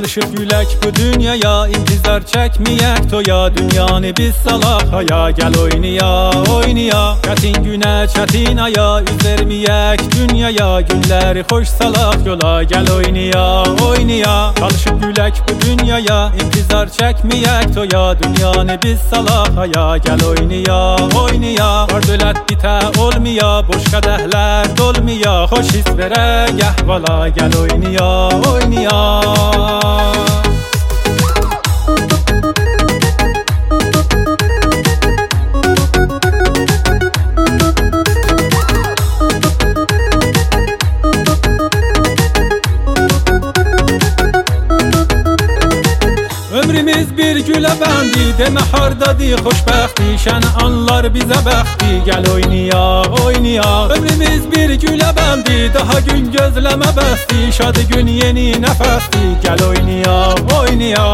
Çalışıp gülək bu dünyaya, intizar çəkməyək toya. Dünyanı biz salaq haya, gəl oynaya, oynaya. Çətin günə, çətin aya, üz verməyək dünyaya. Günləri xoş salaq yola, gəl oynaya, oynaya. Çalışıp gülək bu dünyaya, intizar çəkməyək toya. Dünyanı biz salaq haya, gəl oynaya, oynaya. Var dövlət bitə olmaya, boş qədəhlər dolmaya. Xoş his verək əhvala, gəl oynaya, oynaya. Ömrümüz bir gülə bəndi, demə hardadır xoşbəxti. Şən anlar bizə bəxti, gəl oynaya, oynaya. Ömrümüz bir gülə bəndi, daha gün gözləmə bəsti. Şadı gün yeni nəfəsti, gəl oynaya, oynaya.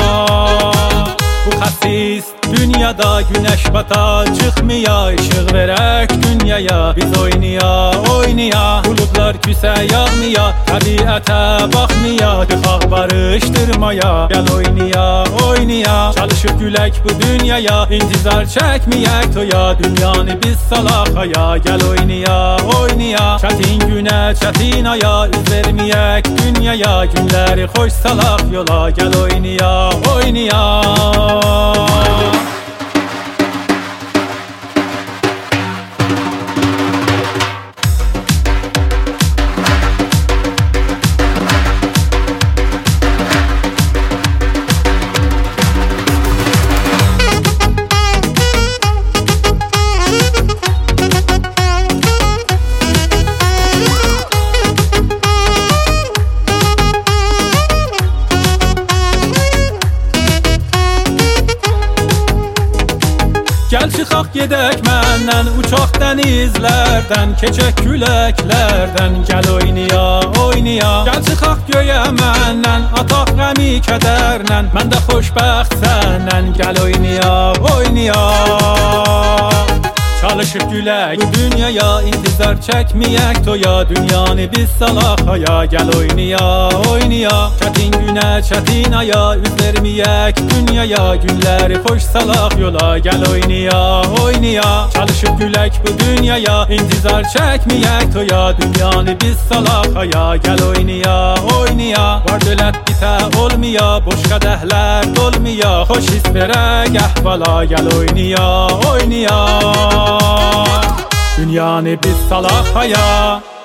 Bu xəsis dünyada güneş bata çıxmaya. İşıq verək dünyaya, biz oynaya, oynaya. Buludlar küsə yağmaya, təbiətə baxmaya. Tıxaq barışdırmaya, gəl oynaya, oynaya. Çalışıb gülək bu dünyaya, intizar çəkməyək toya. Dünyanı biz salaq haya, gəl oynaya, oynaya. Çətin günə, çətin aya, üz verməyək dünyaya. Günləri xoş salaq yola, gəl oynaya, oynaya. Gəl çıxaq gedək məndən, uçaq dənizlərdən. Keçək küləklərdən, gəl oynaya, oynaya. Gəl çıxaq göyə məndən, ataq qəmi kədərlə. Mən də xoşbəxt səndən, gəl oynaya, oynaya. Çalışıb gülək bu dünyaya, intizar çəkməyək toya. Dünyanı biz salaq haya, gəl oynaya, oynaya. Çətin günə, çətin aya, üz verməyək dünyaya. Günləri xoş salaq yola, gəl oynaya, oynaya. Çalışıb gülək bu dünyaya, intizar çəkməyək toya. Dünyanı biz salaq haya, gəl oynaya, oynaya. Var dövlət bitə olmaya, boş qədəhlər dolmaya. Xoş his verək əhvala, gəl oynaya, oynaya. Dünyanı biz salaq haya.